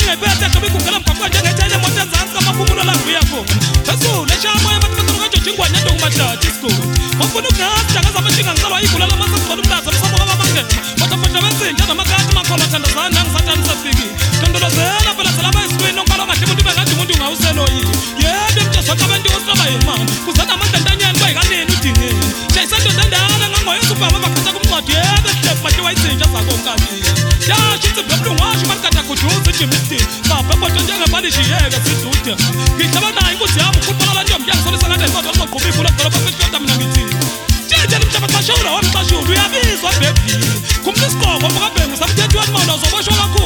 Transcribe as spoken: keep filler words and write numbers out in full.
ngephethe gabe kugala mkhakwa njengethele moto enzansi kamaphumulo la kuyakho phezulu eshamo yabantu kajojingwane ndokumahlathi isikolo wafuna ukugada ngazabashinga ngicalwa igula lamasakhola umlaza msamo babangena kodwa benzinja namakati makhola thandazana ngisathani safiki tondolozela phela selaba iswini nokubala ngathi umuntu bengathi umuntu ungawuselo yini yebo mtshasa abantu usaba yimani kuzana amandandanyani bayikanini udingeni shayisando ndandala ngangoyeza ubaba bakhetha kumncwadi yebo step manje wayizinja zakonkani yashithi bebulungu washo malikada kuduza ijimistini baba kodwa njengebalishi yeke sidude ngihlaba nayo inkosi yami ukuphala nje umnyangisolisa ngade kodwa uzoqhuba ibhula kodwa bafethoda mina ngithi tshela mtshaba xashula wamxashula uyabizwa baby kumnisikoko mukabhengu samthethweni mawula uzoboshwa kakhulu